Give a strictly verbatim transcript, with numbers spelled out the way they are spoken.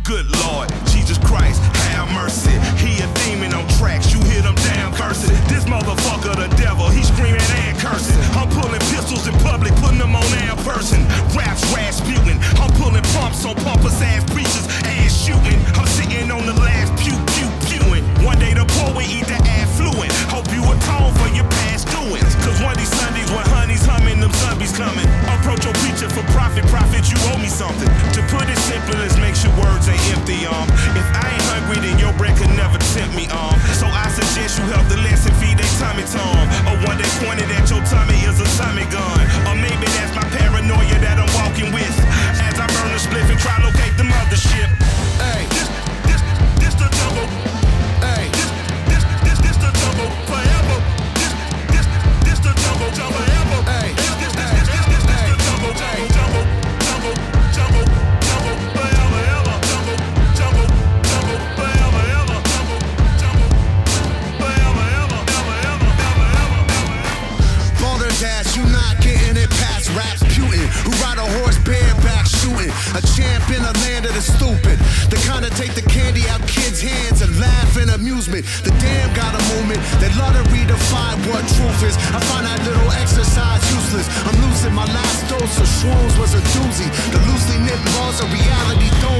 Good Lord, Jesus Christ, have mercy. He a demon on tracks, you hear them damn curses. This motherfucker the devil, he screaming and cursing. I'm pulling pistols in public, putting them on our person. Raps Rasputin, I'm pulling pumps on pompous ass preachers, ass shooting. I'm sitting on the last pew, pew, pewing. One day the poor will eat the affluent. Hope you atone for your past doings. Cause one of these Sundays when honey's humming, them zombies coming. Approach your preacher for profit, profit, you owe me something. To put it simply, let's make sure words ain't empty, um. If I ain't hungry, then your bread could never tempt me, um. So I suggest you help the less and feed they tummy tom. Or one that pointed at your tummy is a tummy gun. Or maybe that's my paranoia that I'm walking with. As I burn a spliff and try to locate the mothership. Hey, this, this, this the double. Hey, this, this, this, this the double forever. This, this, this the double, double ever. Hey, this, this, this, this, this, this, this the double, double, double, double, double, double, forever, ever, double, double, double, forever, ever, double, double, forever, ever, ever, ever, ever, ever, ever. Balderdash, you not getting it past raps Putin, who ride a horse bareback shooting. A champ in the land of the stupid. The kind of take the candy out kids' hands and laugh in amusement. The damn got a moment that love to redefine what truth is. I find that little exercise useless. I'm losing my last dose of shrooms was a doozy. The loosely knit laws of reality don't